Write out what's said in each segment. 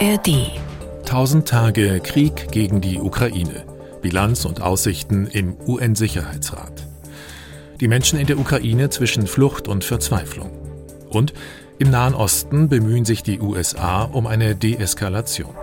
ARD. 1000 Tage Krieg gegen die Ukraine. Bilanz und Aussichten im UN-Sicherheitsrat. Die Menschen in der Ukraine zwischen Flucht und Verzweiflung. Und im Nahen Osten bemühen sich die USA um eine Deeskalation.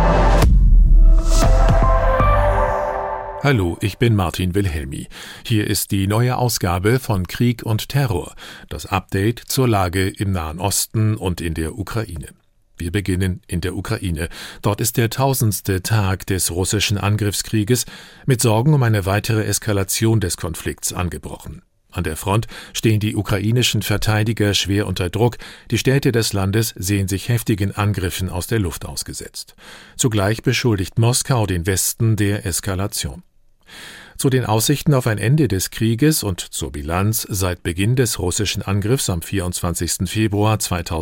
Hallo, ich bin Martin Wilhelmi. Hier ist die neue Ausgabe von Krieg und Terror, das Update zur Lage im Nahen Osten und in der Ukraine. Wir beginnen in der Ukraine. Dort ist der 1000. Tag des russischen Angriffskrieges mit Sorgen um eine weitere Eskalation des Konflikts angebrochen. An der Front stehen die ukrainischen Verteidiger schwer unter Druck. Die Städte des Landes sehen sich heftigen Angriffen aus der Luft ausgesetzt. Zugleich beschuldigt Moskau den Westen der Eskalation. Zu den Aussichten auf ein Ende des Krieges und zur Bilanz seit Beginn des russischen Angriffs am 24. Februar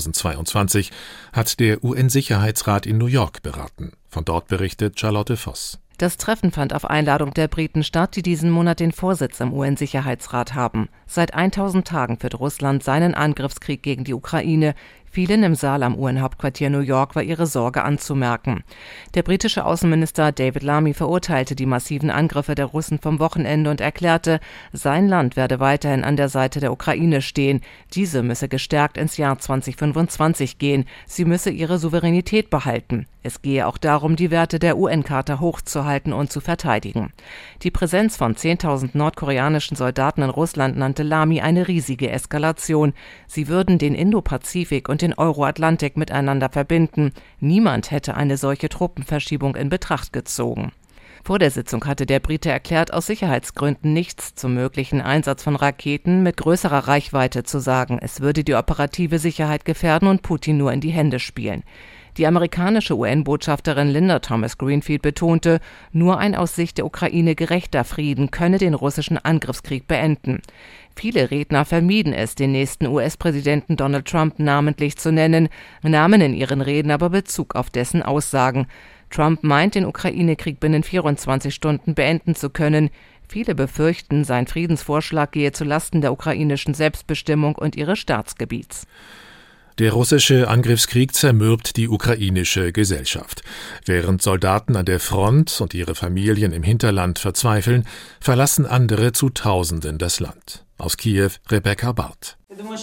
2022 hat der UN-Sicherheitsrat in New York beraten. Von dort berichtet Charlotte Voss. Das Treffen fand auf Einladung der Briten statt, die diesen Monat den Vorsitz im UN-Sicherheitsrat haben. Seit 1000 Tagen führt Russland seinen Angriffskrieg gegen die Ukraine. Vielen im Saal am UN-Hauptquartier New York war ihre Sorge anzumerken. Der britische Außenminister David Lammy verurteilte die massiven Angriffe der Russen vom Wochenende und erklärte, sein Land werde weiterhin an der Seite der Ukraine stehen. Diese müsse gestärkt ins Jahr 2025 gehen. Sie müsse ihre Souveränität behalten. Es gehe auch darum, die Werte der UN-Charta hochzuhalten und zu verteidigen. Die Präsenz von 10.000 nordkoreanischen Soldaten in Russland nannte Lamy eine riesige Eskalation. Sie würden den Indo-Pazifik und den Euro-Atlantik miteinander verbinden. Niemand hätte eine solche Truppenverschiebung in Betracht gezogen. Vor der Sitzung hatte der Brite erklärt, aus Sicherheitsgründen nichts zum möglichen Einsatz von Raketen mit größerer Reichweite zu sagen. Es würde die operative Sicherheit gefährden und Putin nur in die Hände spielen. Die amerikanische UN-Botschafterin Linda Thomas-Greenfield betonte, nur ein aus Sicht der Ukraine gerechter Frieden könne den russischen Angriffskrieg beenden. Viele Redner vermieden es, den nächsten US-Präsidenten Donald Trump namentlich zu nennen, nahmen in ihren Reden aber Bezug auf dessen Aussagen. Trump meint, den Ukraine-Krieg binnen 24 Stunden beenden zu können. Viele befürchten, sein Friedensvorschlag gehe zulasten der ukrainischen Selbstbestimmung und ihres Staatsgebiets. Der russische Angriffskrieg zermürbt die ukrainische Gesellschaft. Während Soldaten an der Front und ihre Familien im Hinterland verzweifeln, verlassen andere zu Tausenden das Land. Aus Kiew, Rebecca Barth.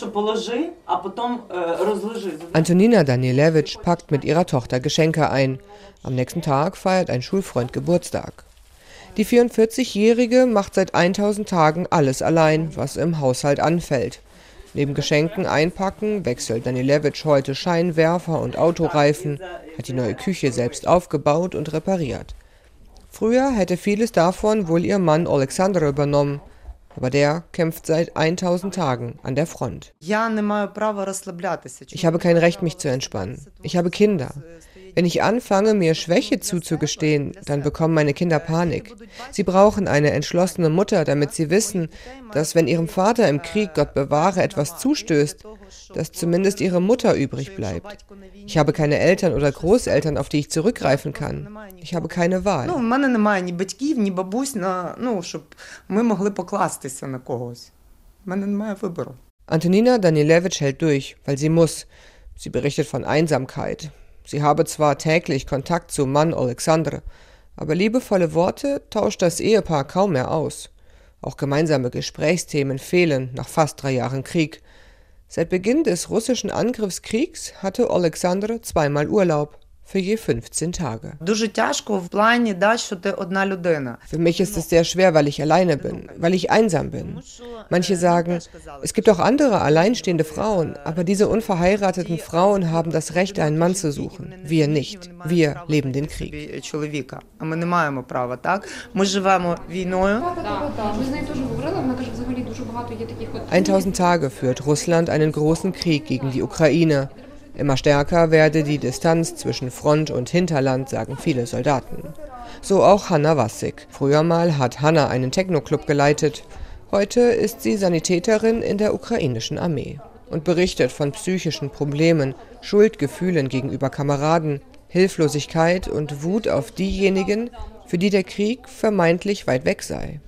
Antonina Daniilewitsch packt mit ihrer Tochter Geschenke ein. Am nächsten Tag feiert ein Schulfreund Geburtstag. Die 44-Jährige macht seit 1000 Tagen alles allein, was im Haushalt anfällt. Neben Geschenken einpacken wechselt Daniilewitsch heute Scheinwerfer und Autoreifen, hat die neue Küche selbst aufgebaut und repariert. Früher hätte vieles davon wohl ihr Mann Oleksandr übernommen, aber der kämpft seit 1000 Tagen an der Front. Ich habe kein Recht, mich zu entspannen. Ich habe Kinder. Wenn ich anfange, mir Schwäche zuzugestehen, dann bekommen meine Kinder Panik. Sie brauchen eine entschlossene Mutter, damit sie wissen, dass wenn ihrem Vater im Krieg, Gott bewahre, etwas zustößt, dass zumindest ihre Mutter übrig bleibt. Ich habe keine Eltern oder Großeltern, auf die ich zurückgreifen kann. Ich habe keine Wahl. Antonina Daniilewitsch hält durch, weil sie muss. Sie berichtet von Einsamkeit. Sie habe zwar täglich Kontakt zu Mann Oleksandr, aber liebevolle Worte tauscht das Ehepaar kaum mehr aus. Auch gemeinsame Gesprächsthemen fehlen nach fast 3 Jahren Krieg. Seit Beginn des russischen Angriffskriegs hatte Oleksandr 2-mal Urlaub, für je 15 Tage. Für mich ist es sehr schwer, weil ich alleine bin, weil ich einsam bin. Manche sagen, es gibt auch andere alleinstehende Frauen, aber diese unverheirateten Frauen haben das Recht, einen Mann zu suchen. Wir nicht. Wir leben den Krieg. 1000 Tage führt Russland einen großen Krieg gegen die Ukraine. Immer stärker werde die Distanz zwischen Front und Hinterland, sagen viele Soldaten. So auch Hanna Wassig. Früher mal hat Hanna einen Techno-Club geleitet. Heute ist sie Sanitäterin in der ukrainischen Armee und berichtet von psychischen Problemen, Schuldgefühlen gegenüber Kameraden, Hilflosigkeit und Wut auf diejenigen, für die der Krieg vermeintlich weit weg sei.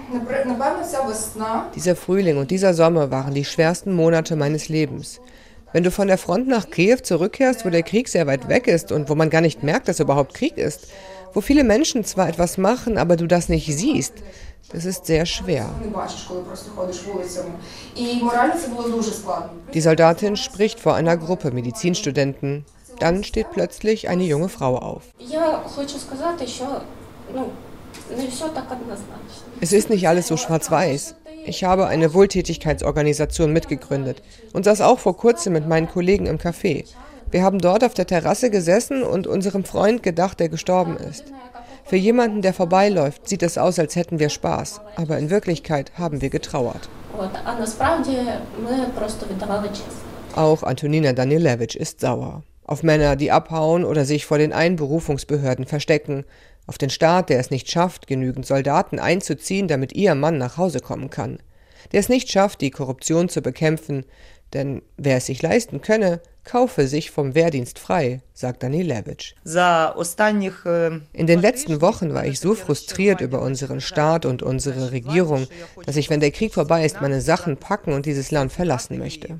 Dieser Frühling und dieser Sommer waren die schwersten Monate meines Lebens. Wenn du von der Front nach Kiew zurückkehrst, wo der Krieg sehr weit weg ist und wo man gar nicht merkt, dass überhaupt Krieg ist, wo viele Menschen zwar etwas machen, aber du das nicht siehst, das ist sehr schwer. Die Soldatin spricht vor einer Gruppe Medizinstudenten. Dann steht plötzlich eine junge Frau auf. Es ist nicht alles so schwarz-weiß. Ich habe eine Wohltätigkeitsorganisation mitgegründet und saß auch vor kurzem mit meinen Kollegen im Café. Wir haben dort auf der Terrasse gesessen und unserem Freund gedacht, der gestorben ist. Für jemanden, der vorbeiläuft, sieht es aus, als hätten wir Spaß. Aber in Wirklichkeit haben wir getrauert. Auch Antonina Daniilewicz ist sauer. Auf Männer, die abhauen oder sich vor den Einberufungsbehörden verstecken. Auf den Staat, der es nicht schafft, genügend Soldaten einzuziehen, damit ihr Mann nach Hause kommen kann. Der es nicht schafft, die Korruption zu bekämpfen. Denn wer es sich leisten könne, kaufe sich vom Wehrdienst frei, sagt Daniilewicz. In den letzten Wochen war ich so frustriert über unseren Staat und unsere Regierung, dass ich, wenn der Krieg vorbei ist, meine Sachen packen und dieses Land verlassen möchte.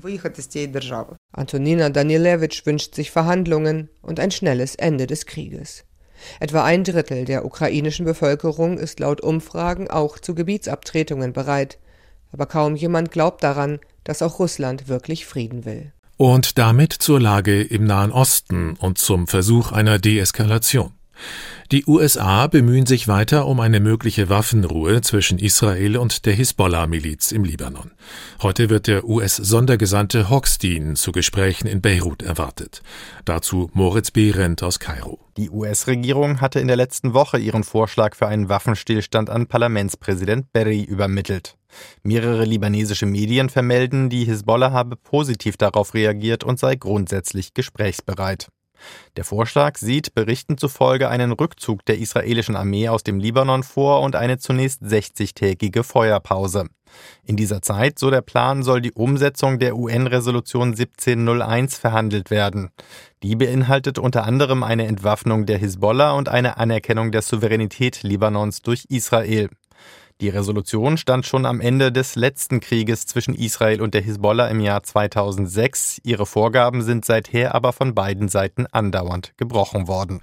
Antonina Daniilewicz wünscht sich Verhandlungen und ein schnelles Ende des Krieges. Etwa 1/3 der ukrainischen Bevölkerung ist laut Umfragen auch zu Gebietsabtretungen bereit. Aber kaum jemand glaubt daran, dass auch Russland wirklich Frieden will. Und damit zur Lage im Nahen Osten und zum Versuch einer Deeskalation. Die USA bemühen sich weiter um eine mögliche Waffenruhe zwischen Israel und der Hisbollah-Miliz im Libanon. Heute wird der US-Sondergesandte Hochstein zu Gesprächen in Beirut erwartet. Dazu Moritz Behrendt aus Kairo. Die US-Regierung hatte in der letzten Woche ihren Vorschlag für einen Waffenstillstand an Parlamentspräsident Berry übermittelt. Mehrere libanesische Medien vermelden, die Hisbollah habe positiv darauf reagiert und sei grundsätzlich gesprächsbereit. Der Vorschlag sieht Berichten zufolge einen Rückzug der israelischen Armee aus dem Libanon vor und eine zunächst 60-tägige Feuerpause. In dieser Zeit, so der Plan, soll die Umsetzung der UN-Resolution 1701 verhandelt werden. Die beinhaltet unter anderem eine Entwaffnung der Hisbollah und eine Anerkennung der Souveränität Libanons durch Israel. Die Resolution stand schon am Ende des letzten Krieges zwischen Israel und der Hisbollah im Jahr 2006. Ihre Vorgaben sind seither aber von beiden Seiten andauernd gebrochen worden.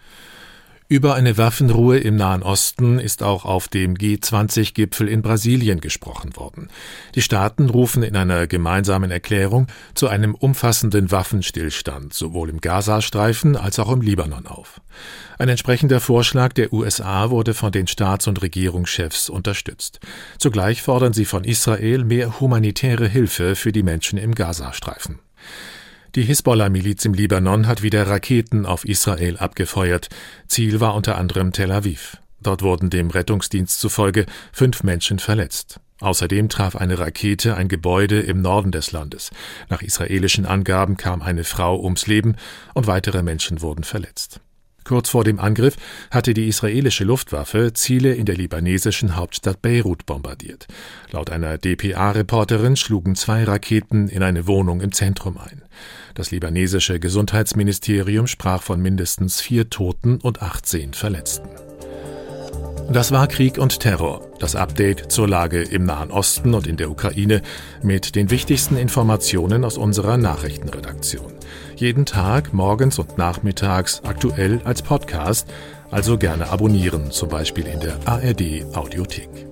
Über eine Waffenruhe im Nahen Osten ist auch auf dem G20-Gipfel in Brasilien gesprochen worden. Die Staaten rufen in einer gemeinsamen Erklärung zu einem umfassenden Waffenstillstand sowohl im Gazastreifen als auch im Libanon auf. Ein entsprechender Vorschlag der USA wurde von den Staats- und Regierungschefs unterstützt. Zugleich fordern sie von Israel mehr humanitäre Hilfe für die Menschen im Gazastreifen. Die Hisbollah-Miliz im Libanon hat wieder Raketen auf Israel abgefeuert. Ziel war unter anderem Tel Aviv. Dort wurden dem Rettungsdienst zufolge 5 Menschen verletzt. Außerdem traf eine Rakete ein Gebäude im Norden des Landes. Nach israelischen Angaben kam eine Frau ums Leben und weitere Menschen wurden verletzt. Kurz vor dem Angriff hatte die israelische Luftwaffe Ziele in der libanesischen Hauptstadt Beirut bombardiert. Laut einer dpa-Reporterin schlugen 2 Raketen in eine Wohnung im Zentrum ein. Das libanesische Gesundheitsministerium sprach von mindestens 4 Toten und 18 Verletzten. Das war Krieg und Terror, das Update zur Lage im Nahen Osten und in der Ukraine mit den wichtigsten Informationen aus unserer Nachrichtenredaktion. Jeden Tag, morgens und nachmittags, aktuell als Podcast, also gerne abonnieren, zum Beispiel in der ARD Audiothek.